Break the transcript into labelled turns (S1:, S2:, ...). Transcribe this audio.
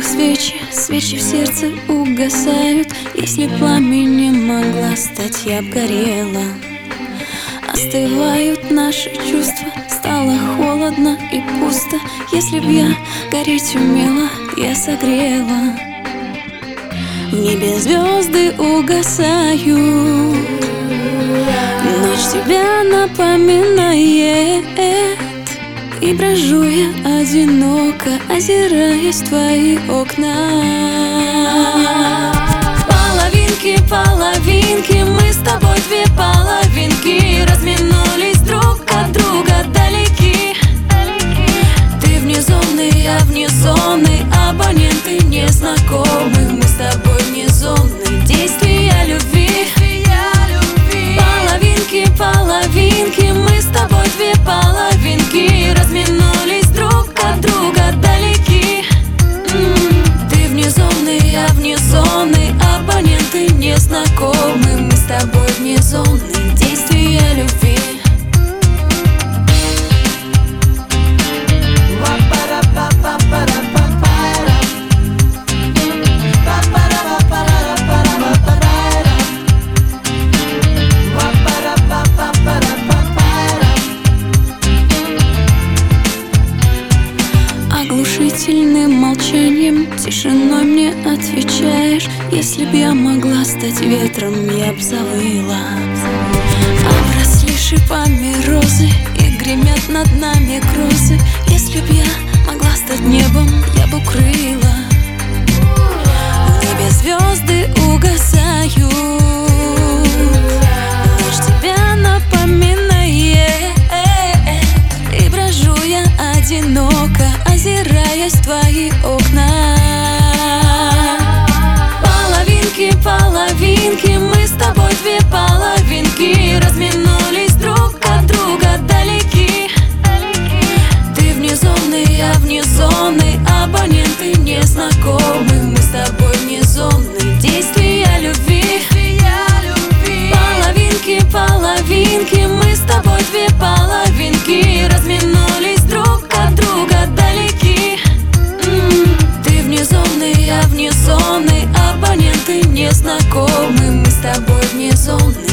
S1: свечи, свечи в сердце угасают. Если пламенем могла стать, я б горела. Остывают наши чувства, стало холодно и пусто. Если б я гореть умела, я согрела. В небе звезды угасают, ночь тебя напоминает. И брожу я одиноко, озираясь в твои окна. Половинки, половинки, мы с тобой две половинки, разминулись друг от друга далеки. Ты вне зоны, я вне зоны, абоненты незнакомы. Мы с тобой вне зоны действия любви. Половинки, половинки, мы с тобой две половинки, разминулись друг от друга далеки. Ты вне зоны, я вне зоны, абоненты незнакомы. Мы с тобой вне зоны действия любви. Оглушительным молчанием, тишиной мне отвечаешь. Если б я могла стать ветром, я б завыла. Обросли шипами розы и гремят над нами грозы. Если б я могла стать небом, я б укрыла. В небе звезды угасают, ночь тебя напоминает. И брожу я одиноко, озираясь в твои окна. Половинки, половинки, мы с тобой две половинки, разминулись друг от друга далеки. Ты вне зоны, я вне зоны, абоненты незнакомы. Мы с тобой вне зоны действия любви. Половинки, половинки, мы с тобой две половинки, разминулись друг от друга далеки. Ты вне зоны, я вне зоны, абоненты незнакомы. Мы с тобой вне зоны